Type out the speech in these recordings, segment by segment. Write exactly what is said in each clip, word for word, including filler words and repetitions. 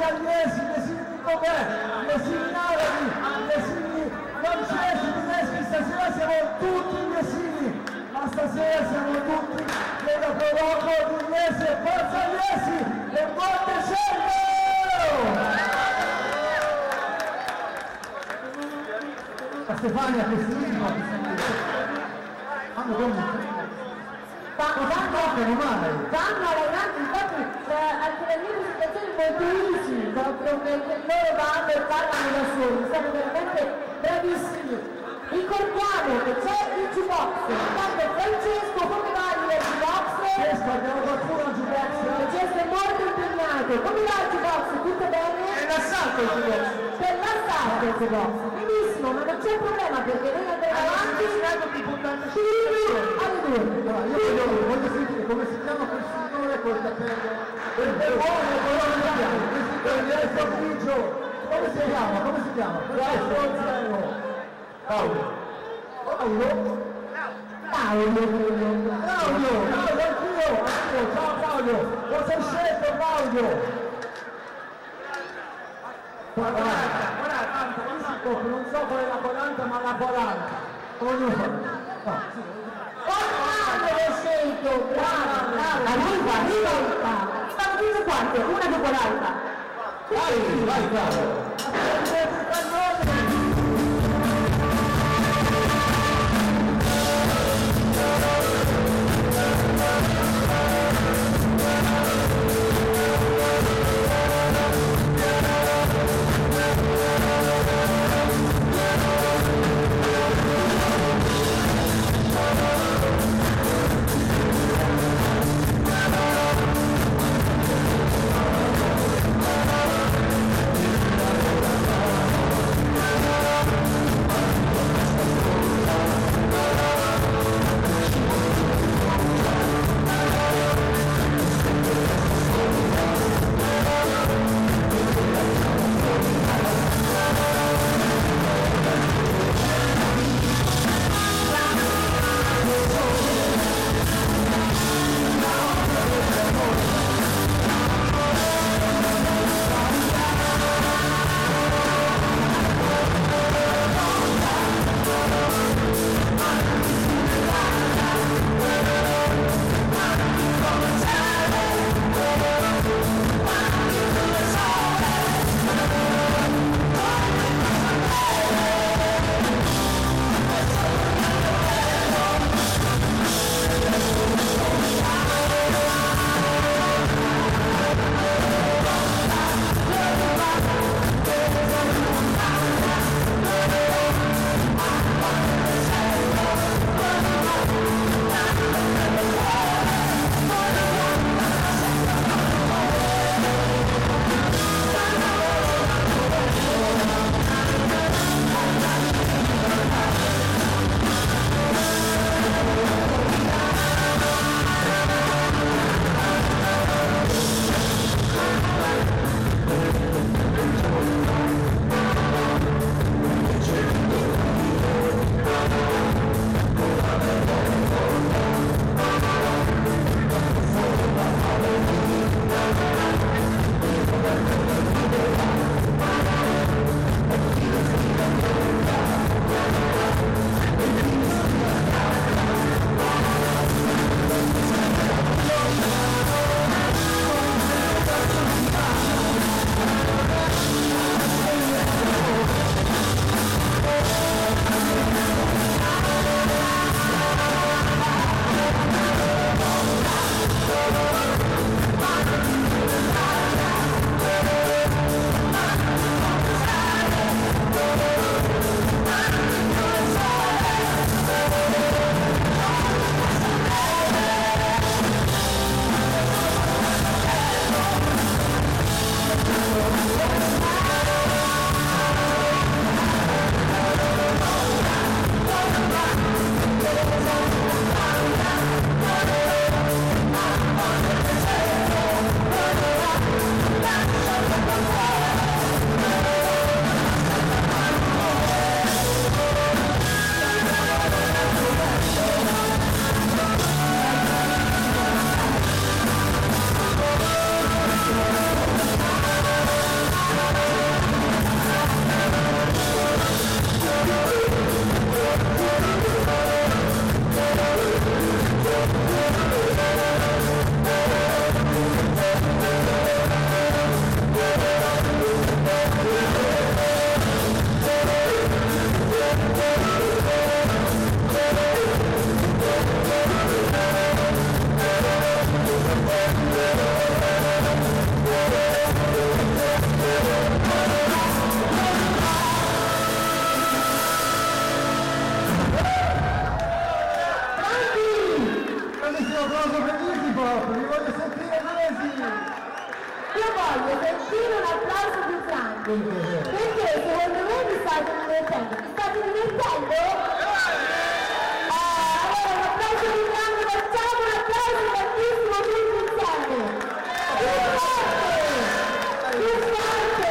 agli esili, gli esili di com'è, gli esili arabi, gli esili francesi, tedeschi, stasera siamo tutti gli esili, ma stasera siamo tutti nella Proloco di Iesi, forza Iesi e Monte Cervo! La Stefania che stringa, hanno come Vanno, vanno, vanno alla grande, infatti eh, anche le mie presentazioni molto easy, proprio perché loro vanno e parlano da soli, sono veramente bravissimi. Ricordiamo che c'è il jukebox, intanto Francesco, come va il jukebox? Francesco, abbiamo qualcuno al jukebox? Francesco è molto impegnato, come va il jukebox? Tutto bene? È l'assalto il jukebox! Per l'assalto il jukebox, benissimo, ma non c'è problema perché noi andremo avanti alle due. Allora, io voglio, voglio sentire come si chiama quel signore col cappello. È buono, quello che chiama, questo grigio. Come si chiama? Come si chiama? Paolo. Paolo. Paolo? Paolo. Paolo, Paolo, anch'io, anch'io. Ciao Paolo. Cosa hai scelto Paolo? quaranta, quaranta, non so qual è la quaranta, ma la quaranta. Ognuno. Quando l'ho scelto, bravo, bravo, arriva, arriva, stanno tutte quante, una dopo l'altra. Vai, vai, bravo. io voglio sentire un applauso più grande. Perché secondo me vi state divertendo. Vi state divertendo? Ah, allora un applauso più grande, facciamo un applauso tantissimo tutti insieme. Più forte! Più forte!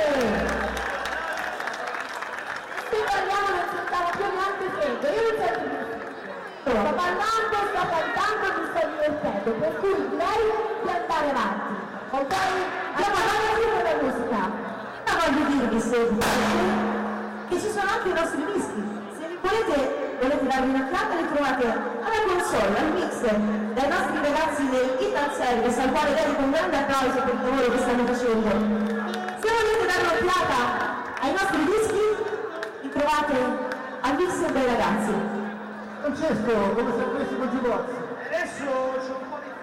Se parliamo non sentiamo più neanche freddo, io non sento più. Sto parlando, sto cantando, mi sto divertendo, per cui direi di andare avanti. Ok? Andiamo avanti con la musica. Ma voglio dirvi se che ci sono anche i nostri dischi. Se li volete, volete darvi un'occhiata, li trovate alla console, al mixer, dai nostri ragazzi del Ital Service, al quale dedico un grande applauso per il lavoro che stanno facendo. Se volete dare un'occhiata ai nostri dischi, li trovate al mixer dei ragazzi. Francesco, come se avessimo giubozzi. Adesso c'ho un po' di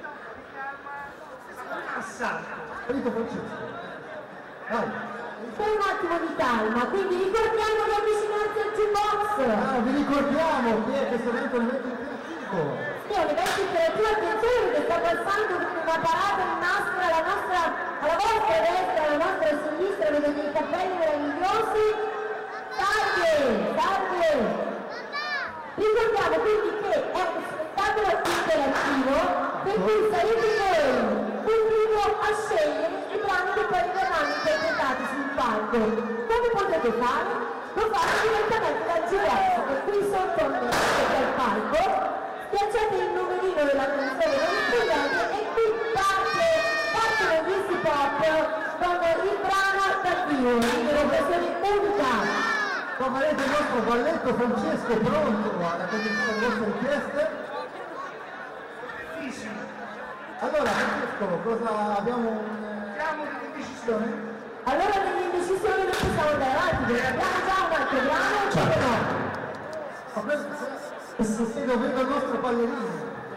assalto. Finito Francesco. Vai. Poi un attimo di calma, quindi ricordiamo di avvicinarsi al jukebox. Ah, vi ricordiamo che è questo evento è un evento interattivo. Sì, è un evento interattivo, attenzione perché sta passando una parata in maschera alla nostra, alla vostra destra, alla nostra sinistra, vedete i cappelli meravigliosi. Salve, salve. Ricordiamo quindi che è uno spettacolo interattivo per cui sarete voi pubblico a scegliere i brani che poi verranno interpretati sul palco. Come potete fare? Lo fate direttamente dal giubbotto che qui sotto a me del palco, schiacciate il numerino della canzone non scrivete e qui parte, partono gli Easy Pop con il brano dal vivo, in un'occasione unica. Qua farete il nostro balletto Francesco pronto ad accontentare le vostre richieste. Bellissimo. Allora Francesco, cosa abbiamo un... Siamo un'indecisione? Allora nell'indecisione non possiamo andare avanti, perché abbiamo già un altro brano, oppure no? Ma questo si vedo il nostro ballerino.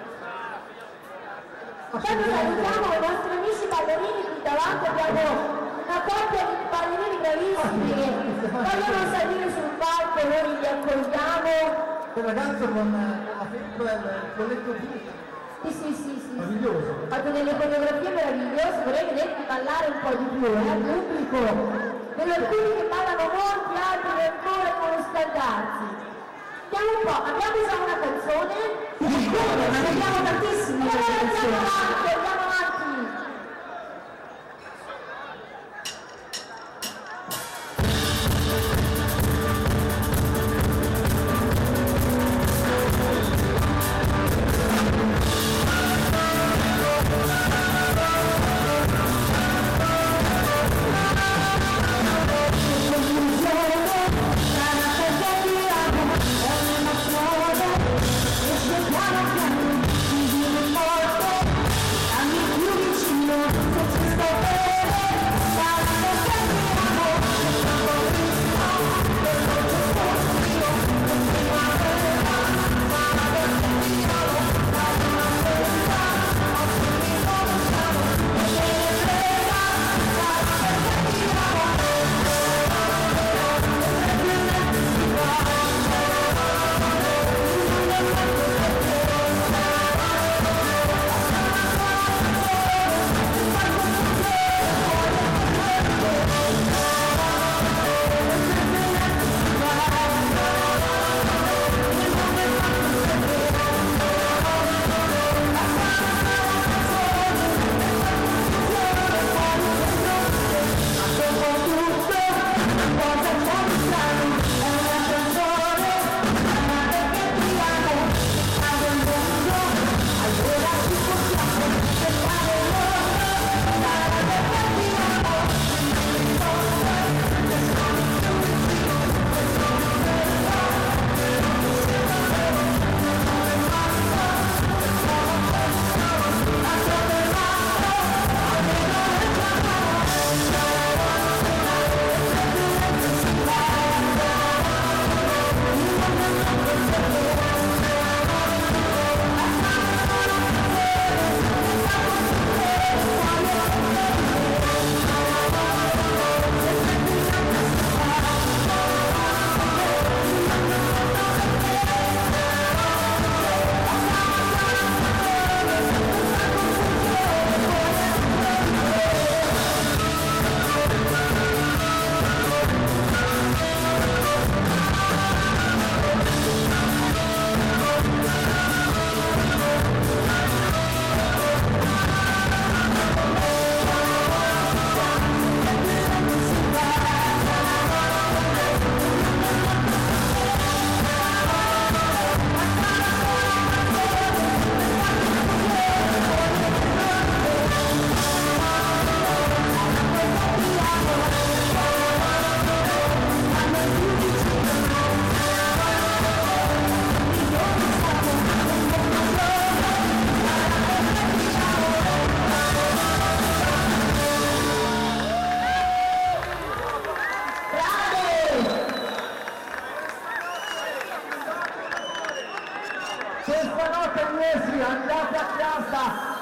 Intanto salutiamo i nostri amici ballerini, qui davanti abbiamo una coppia di ballerini bravissimi che vogliono salire sul palco, noi li accogliamo. Quel ragazzo con la felpa e il colletto finito. Sì, sì, sì, sì. Meraviglioso. Ha fatto delle coreografie meravigliose, vorrei vederti ballare un po' di più, eh, al pubblico. Vedo alcuni che ballano molti, altri che ancora devono scaldarsi. Vediamo un po', abbiamo già una canzone? Ma ne abbiamo tantissimi. Allora andiamo avanti, andiamo avanti. I'm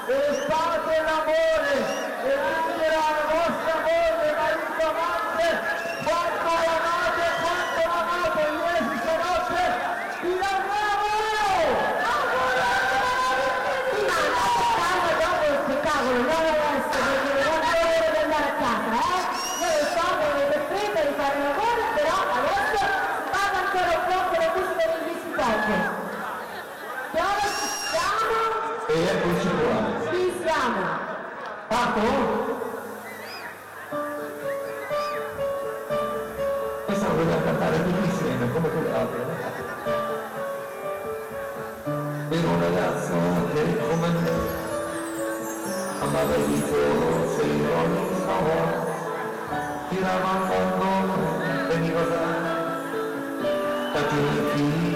e fate l'amore e dirà la vostra moglie, marito, amante, quanto l'amate, quanto l'amate, ieri stanotte, vi auguriamo! Spettacolo, non adesso, perché non volete andare a casa, eh? Io lo so che avete fretta di fare lavoro, però adesso vado ancora un po' con la musica del visitaggio. Dove siamo? E eccoci qua. Qui siamo. Parto? Questa la vogliamo cantare tutti insieme, come quell'altro. Per un ragazzo che come me amava il vito, se non stavo, tirava al mondo, veniva da, da chi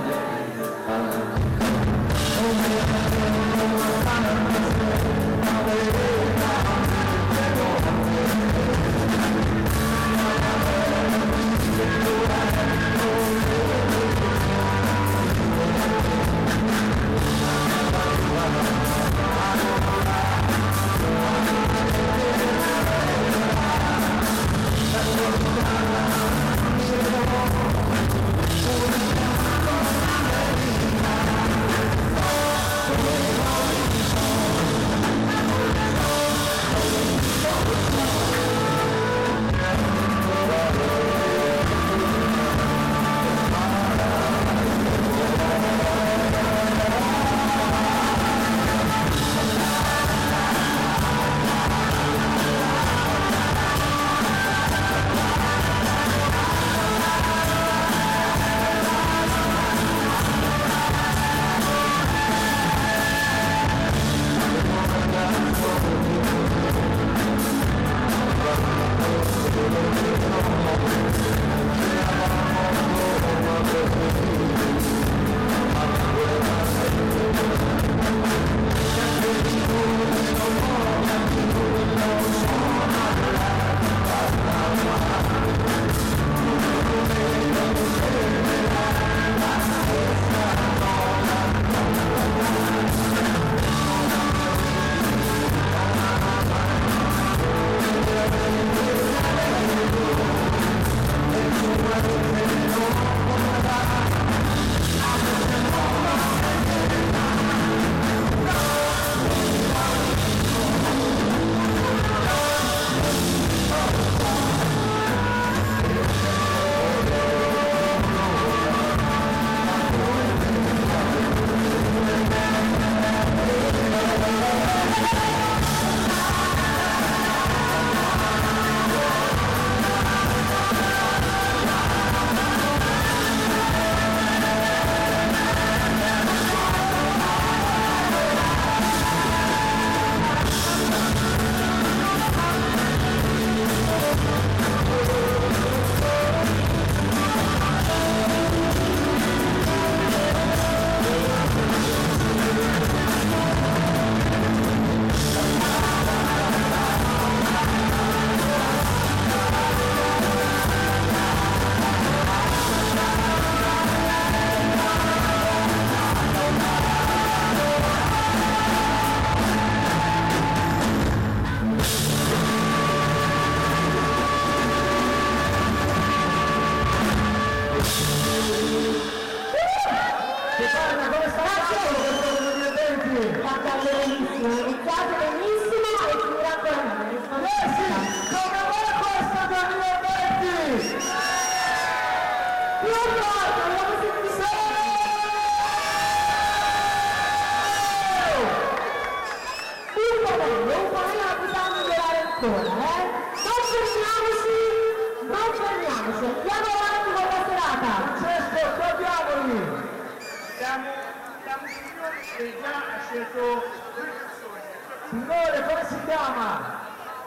Signore, come si chiama?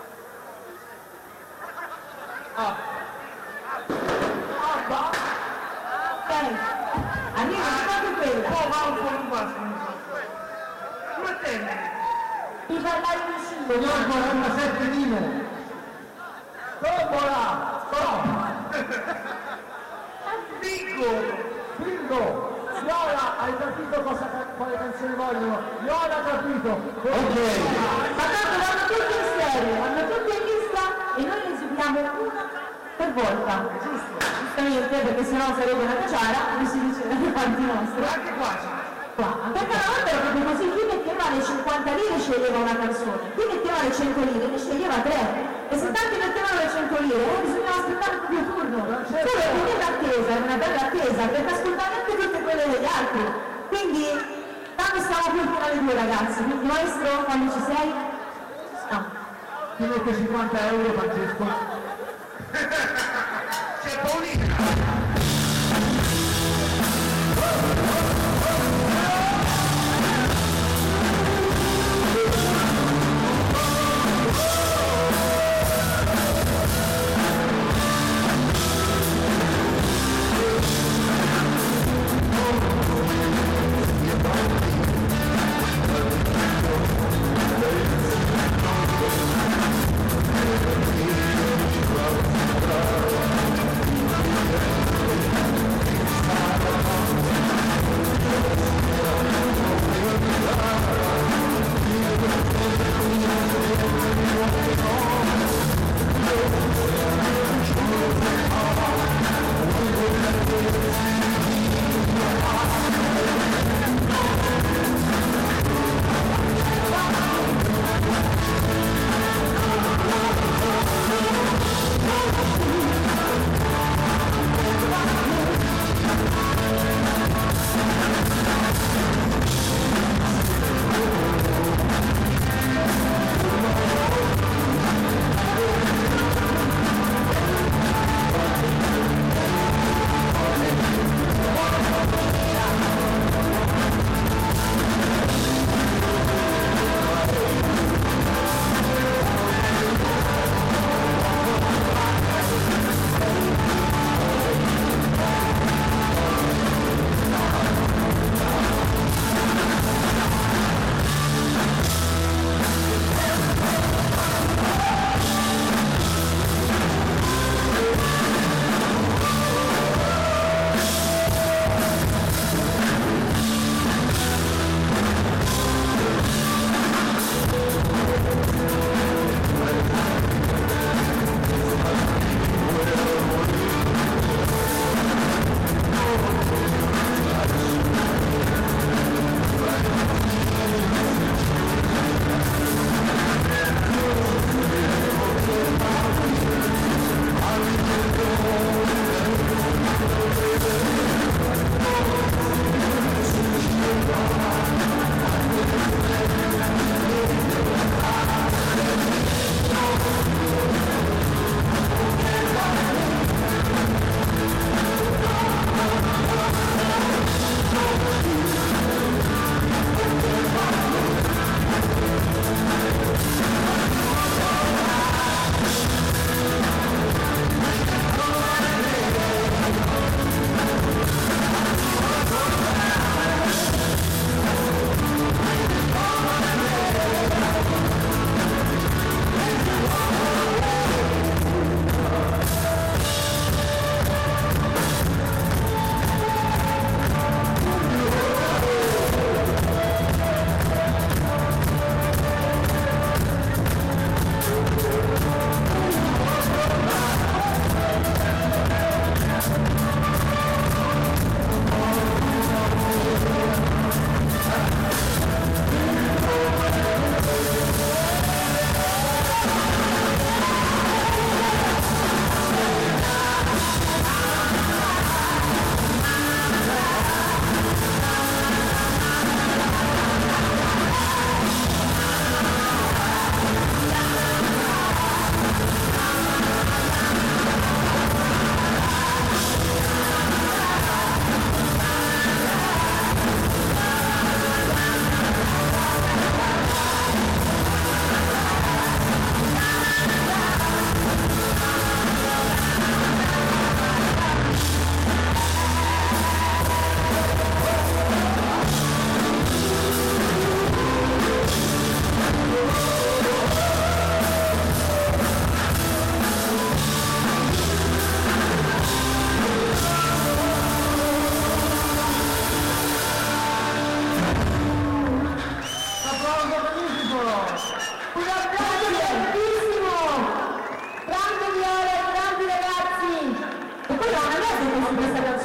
Ah. Abba? Ok, arriva anche quella. Oh, va un po' in basso. Come te? Di parlare di cibo. Signor quarantasette Dino. Tombola! Stop! Bingo! Bingo! Viola, hai capito cosa, quale canzone vogliono? Viola ha capito. Ok. Ma tanto vanno tutti in serie, vanno tutti in lista e noi ne eseguiamo una per volta. Giusto. Giustamente, perché sennò sarebbe una caciara, come si dice nei fatti nostri. Anche qua Qua. Perché una volta era proprio così, chi metteva le cinquanta lire sceglieva una canzone, chi metteva le cento lire ne sceglieva tre. E se tanti mettevano le cento lire, eh, bisognava aspettare il proprio turno. Solo quindi l'attesa, è una bella attesa, perché ascoltare anche tutte quelle degli altri. Quindi, tanto stiamo qui fino alle due ragazzi, quindi maestro, quando ci sei? No. Ti mette cinquanta euro, Francesco. c'è Paolina.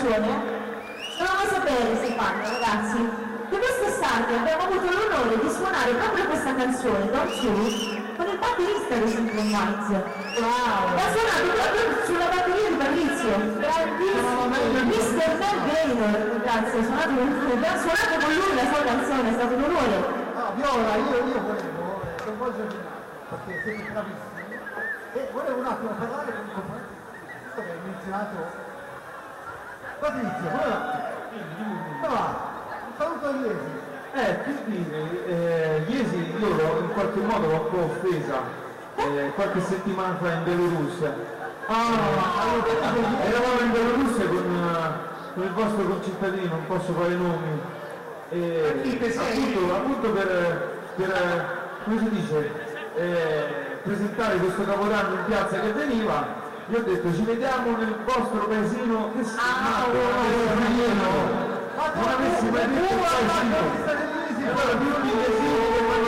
canzone, dovevamo sapere, Stefano, ragazzi, che quest'estate abbiamo avuto l'onore di suonare proprio questa canzone, Don't You, con il batterista di Simple Minds. Wow! L'ha suonato proprio sulla batteria di Patrizio. Grandissimo! mister Mel Gaynor, ragazzi, ha suonato con lui, abbiamo suonato con lui la sua canzone, è stato un onore. No, Viola, io, io volevo coinvolgervi perché siete bravissimi e volevo un attimo parlare con il componente che hai menzionato Patrizio, come va? Come va? Un saluto a Iesi. Eh, che dire, eh, Iesi io l'ho in qualche modo l'ho un po' offesa eh, qualche settimana fa in Bielorussia. Ah, eravamo in Bielorussia con, uh, con il vostro concittadino, non posso fare nomi, e appunto, appunto per, per, come si dice, eh, presentare questo capodanno in piazza che veniva, gli ho detto ci vediamo nel vostro paesino che si chiama non avessi mai detto il paesino. Allora più di paesino che vanno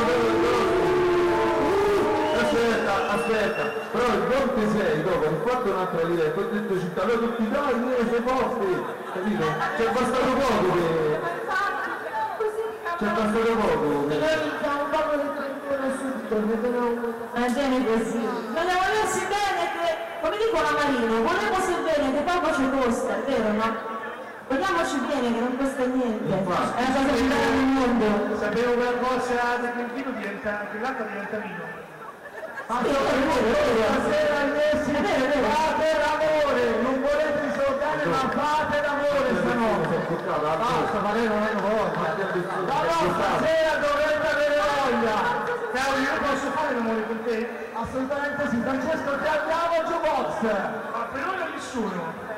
aspetta, aspetta, però il Conte sei dopo, ho fatto un'altra diretta, ho detto città, allora tutti dai, io sei forti, capito? C'è bastato poco che... C'è bastato poco che... un po' di trentuno subito, Va bene così. Vogliamo aversi bene che, come dico la Marino, volemosi bene che poco ci costa, è vero no? Vogliamoci bene che non costa niente, è la cosa più bella del mondo. Sapevo che la cosa del vino diventa, che l'acqua diventa vino. Ma stasera Iesi, fate l'amore, non volete risolvere ma fate l'amore stanotte. Basta, ma lei non è voglia. No, no, stasera dovrete avere voglia. Caro, io posso fare l'amore con te? Assolutamente sì, Francesco ti abbiamo jukebox. Ma per ora nessuno.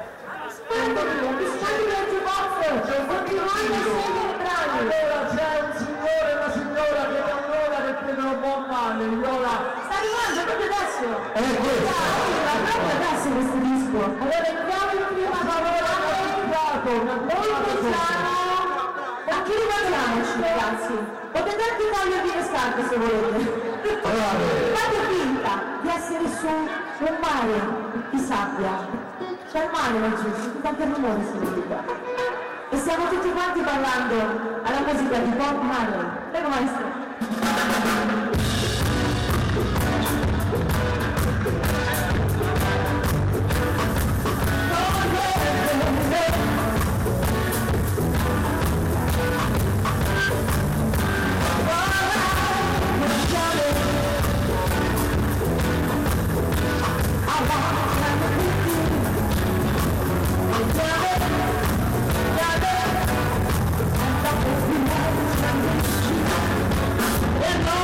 Allora c'è un signore e una signora che da un'ora che chiedono buon male, Viola. Sta arrivando proprio adesso! È questo! Arriva proprio adesso questo disco! Allora entriamo in prima parola, molto piano, anche ricordiamoci ragazzi, potete anche togliervi le scarpe se volete. Fate finta di essere su un mare di sabbia. C'è il mare laggiù, sentite anche il rumore si vede. E stiamo tutti quanti ballando alla musica di Bob Marley. Prego maestro. Yeah.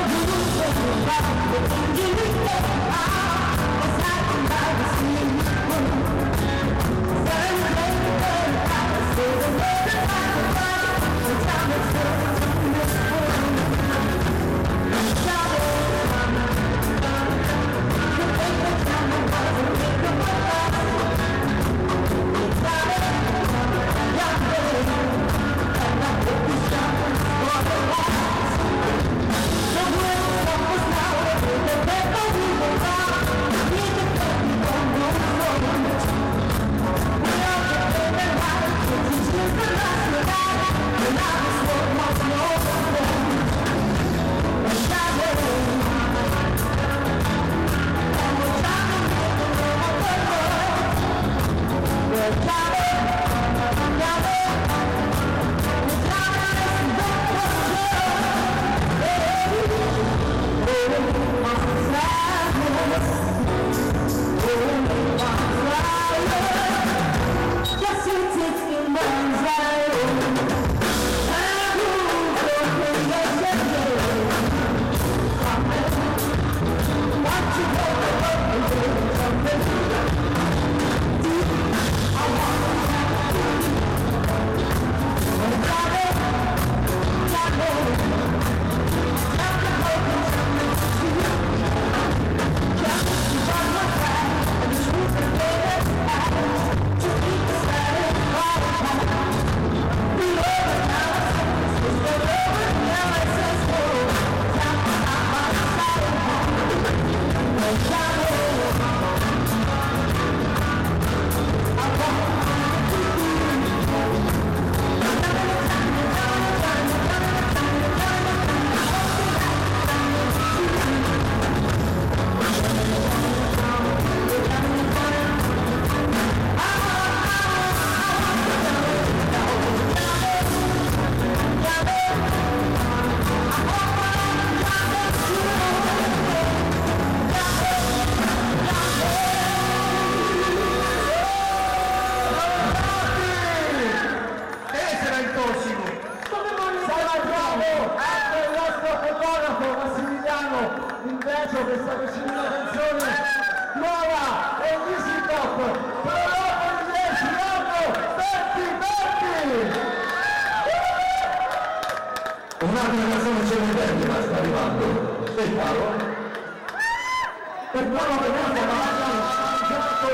Perdono per me, ma mangiato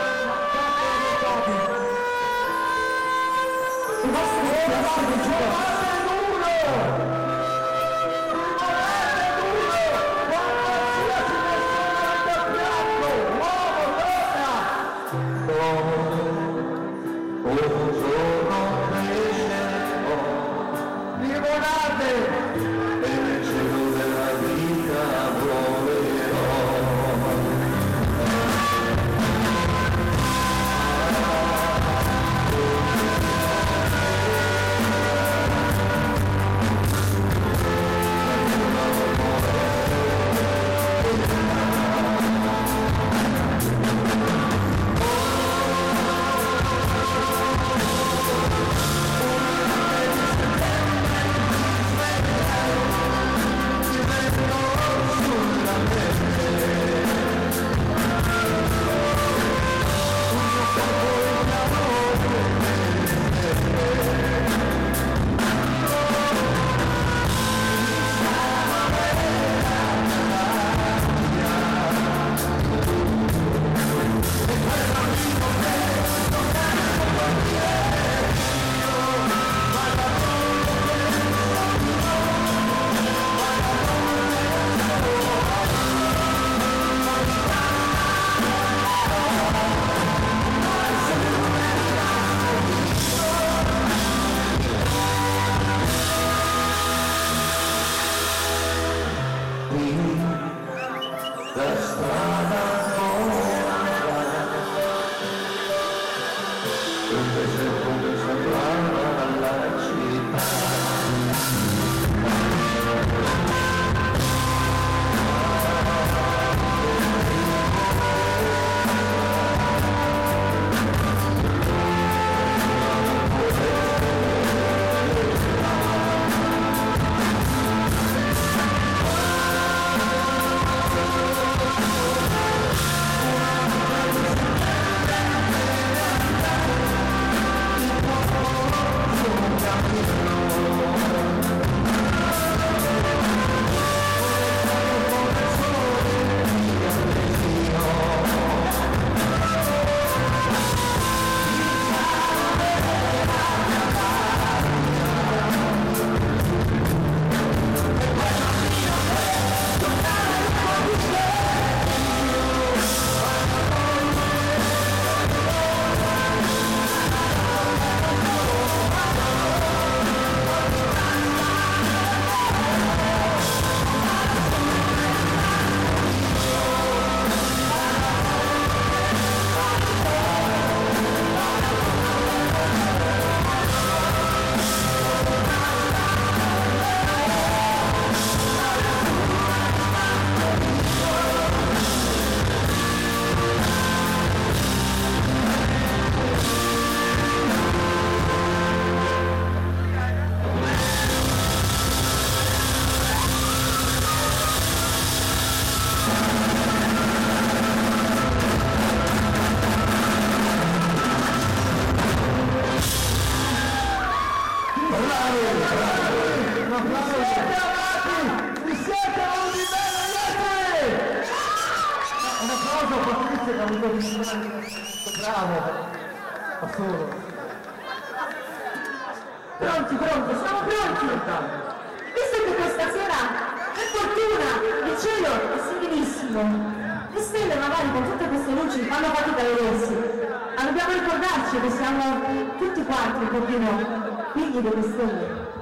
i vostri ragazzi di gioco. Bravo, assolo. Pronti, pronti, siamo pronti! Visto che questa sera, per fortuna, il cielo è similissimo, le stelle magari con tutte queste luci fanno fatica a vedersi, ma dobbiamo ricordarci che siamo tutti quanti un pochino figli delle stelle.